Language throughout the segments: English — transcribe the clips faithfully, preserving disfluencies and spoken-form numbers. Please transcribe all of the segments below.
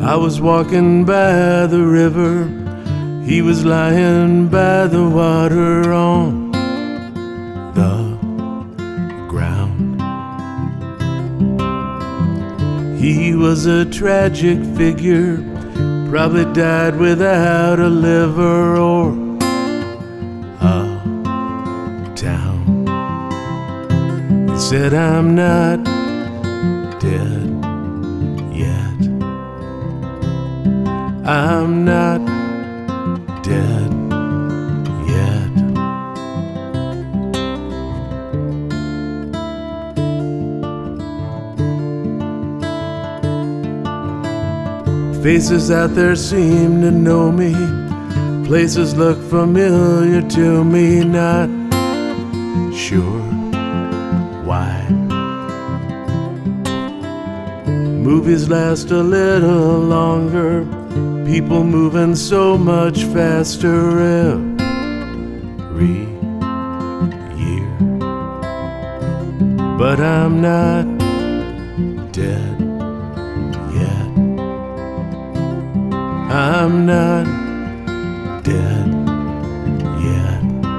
I was walking by the river, he was lying by the water on the ground. He was a tragic figure, probably died without a liver or a town. He said, I'm not dead yet. I'm not dead yet. Faces out there seem to know me, places look familiar to me, not sure why. Movies last a little longer, people moving so much faster every year. But I'm not dead yet. I'm not dead yet.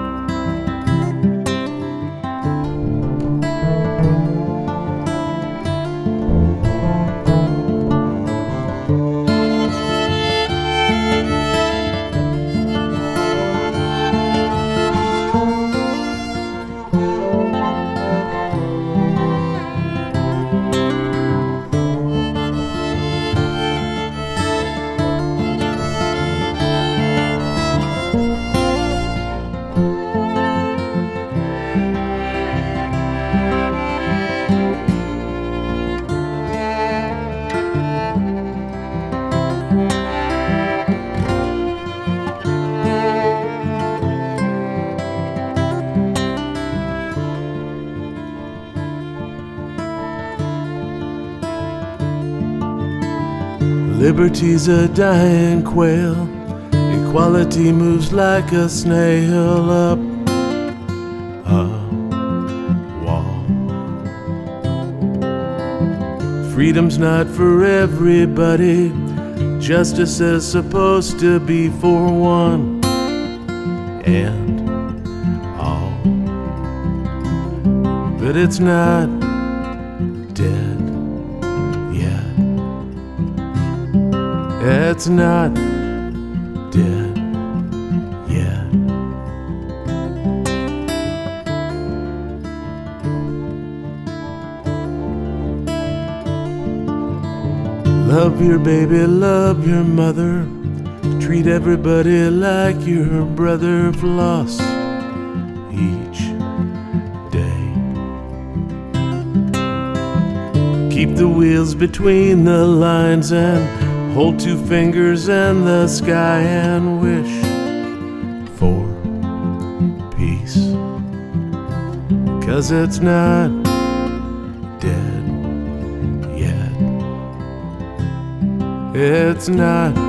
Liberty's a dying quail, equality moves like a snail up a wall. Freedom's not for everybody, justice is supposed to be for one and all. But it's not dead yet. It's not dead yet. Love your baby, love your mother, treat everybody like your brother, floss each day. Keep the wheels between the lines and hold two fingers in the sky and wish for peace. 'Cause it's not dead yet. It's not